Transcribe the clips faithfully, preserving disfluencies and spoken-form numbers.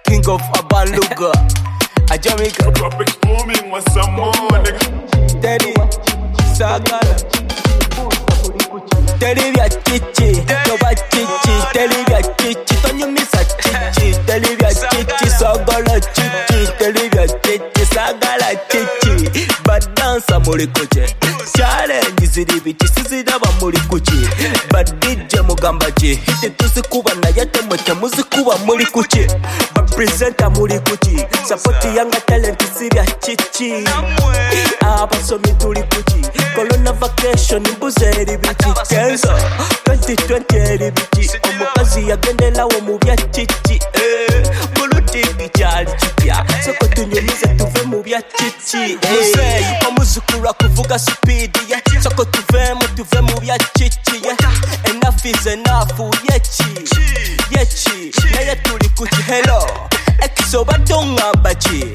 King of Abaluga, a Jamaica. Tropics booming with some more, nigga. Daddy, Sagala. Daddy, we are chichi. Toba chichi. Daddy, we are chichi. Don't you miss a chichi? Daddy, we are chichi. Sagala chichi. Daddy, we are chichi. Sagala chichi. But dance a murikuche. Challenge ziri bichi. Sisi daba murikuche. But D J Mugambache. Hiti tusi kuba na yate mwete muzi kuba murikuche. But presenter murikuche. Support younger talent ziri ya chichi. Aba somi turikuche. Corona vacation mbuze eri bichi. Kenzo twenty twenty eri bichi. Omukazi yagendela wo mubya chichi. Bulutiki chali chipya. Soko tunyumize tuve mubya chichi. Musei omuzukura kuvuga speed. Soko tuvemo tuve mubya chichi. Enough is enough. Yechi Yechi naye tuli kuchi. Hello Ekisoba tongambachi.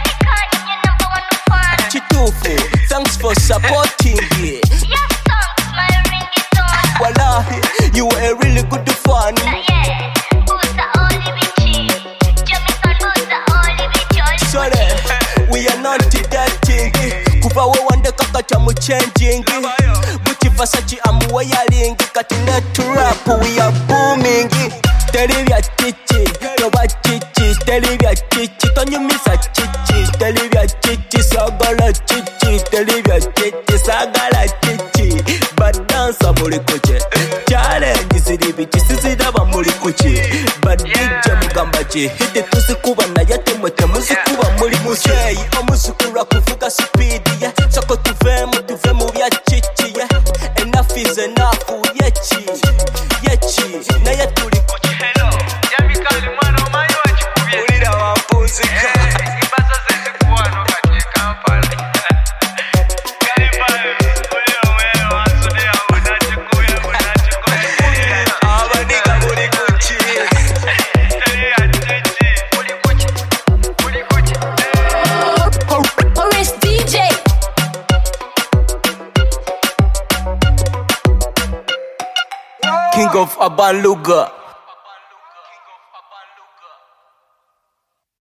Chitufu, thanks for supporting it. Your songs, my ringtone. Wallahi, you were a really good fan. Yeah, who's the only bitchy? Jamaican, who's the only bitchy? Sorry, we are not dating. Kuva we wande kakacha mu changing. Gucci Versace amuwe ya lingi. Kati net rap, we are booming. Tell ya chichi, toba chichi. Tell ya chichi, don't you miss a chichi? Tell ya chichi, sagala chichi. Tell ya chichi, sagala chichi. But dance a murikuche. Challenge ziri bichi, sisi daba murikuche. But D J Mugambache. Hiti tusi kuba na yate mwete muzi kuba murikuche. Omuzukura kuvuga speed. Soko tuvemo tuvemo ya chichi. Enough is enough. Yechi Yechi naye tuli kuchi. Hello, Jamaican mwana omanyi wakikubye. Ulira wampunzika. Impasa zezikuwano kati e Kampala. Kalimpayo, uli omwero wansone yawo nakikubye munakikubye. Abaniga muli kuchi. Teri ya chichi. Muli kuchi, muli kuchi. Horace D J. King of Abaluga.